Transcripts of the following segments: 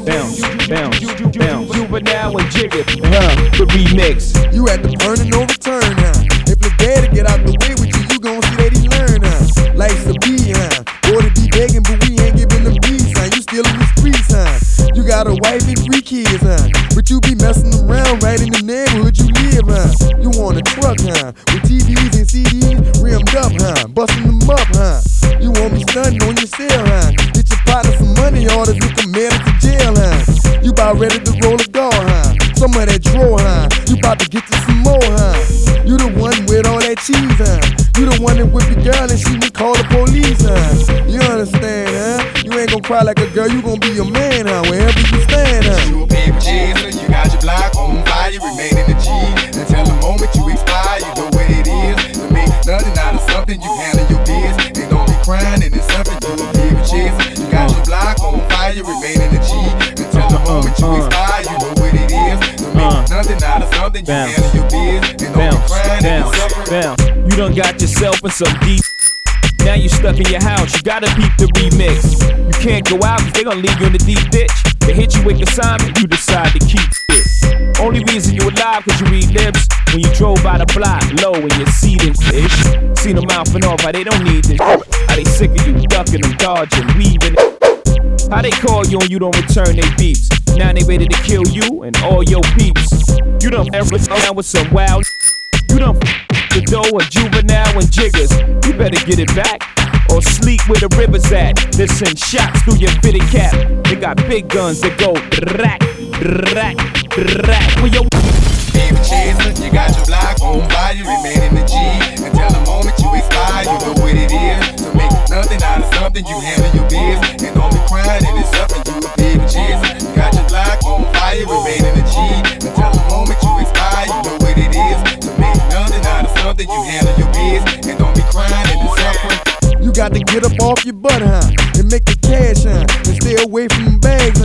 bounce, bounce, bounce. Juvenile and Jigga, the remix. You had to burn and no return, If the dad to get out the way with you, you gon' see that he learn, Life's a bee, Or to be begging, but we ain't giving them beats, You still in the streets, You got a wife and 3 kids, But you be messing around right in the neighborhood you live, You want a truck, with TVs and CDs rimmed up, Busting them up, You want me stunting on your cell, Get your partner some money orders, we can mail it to jail, You about ready to roll a dog, Some of that draw, You about to get to some more, You the one with all that cheese, You the one that whip your girl and she would call the police, You understand, You ain't gon' cry like a girl, you gon' be a man, wherever you stand, You a paper chaser, you got your block on fire, you remain in the G. Until the moment you expire, you know what it is. To make nothing out of something, you handle your biz. And don't be crying and it's something, you a paper chaser. You got your block on fire, you remain in the G. Until the moment you expire, you know what it is. To make nothing out of something, you handle your biz. And don't be crying and it's something. You done got yourself in some deep. Now you stuck in your house, you gotta peep the remix. You can't go out cause they gon' leave you in the deep ditch. They hit you with assignment, you decide to keep it. Only reason you alive cause you read lips. When you drove by the block, low in your seat and fish. Seen them mouthing off, how they don't need this. How they sick of you, ducking them, dodging, weaving. How they call you and you don't return they beeps. Now they ready to kill you and all your peeps. You done ever down with some wild. You done the dough of Juvenile and Jiggers. You better get it back or sleep where the river's at. They send shots through your fitted cap. They got big guns that go rack, rack, rack. When your paper chaser, you got your block on fire, you remain in the G. Until the moment you expire, you know what it is. To make nothing out of something, you handle your biz. And don't be crying and it's something, you a paper chaser. You got your block on fire, you remain in the G. Until the moment you expire, you know what it is. To make nothing out of something, you handle your biz. And don't be crying and it's something. You got to get up off your butt, and make the cash, and stay away from them bags,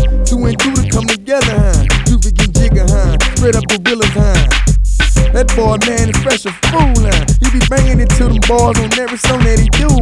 2 and 2 to come together, You begin Jigga, spread up gorillas, That boy, man, is fresh a fool, He be banging it to them bars on every song that he do,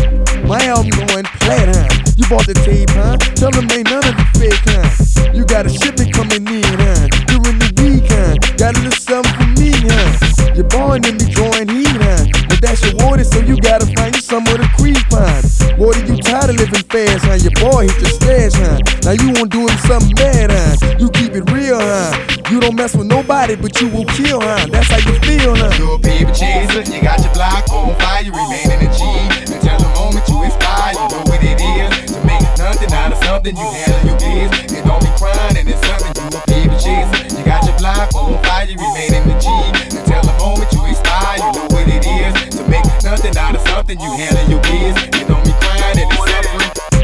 My album going plat, You bought the tape, Tell them ain't none of it fake, You got a shipment coming in, During the week, Got a little something for me, Your boy and me drawing heat, But that's your water, so you gotta find you somewhere to creep, Boy, you tired of living fast, Your boy hit your stash, Now you won't do him something bad, You keep it real, You don't mess with nobody, but you will kill, That's how you feel, You a paper chaser, you got your block on fire, you remain in the G. Until the moment you expire, you know what it is. To make nothing out of something, you handle your biz. And don't be crying and it's something, you a paper chaser. You got your block on fire, you remain in the G. Until the moment you expire, you know what it is. To make nothing out of something, you handle your biz. And don't be crying and it's something.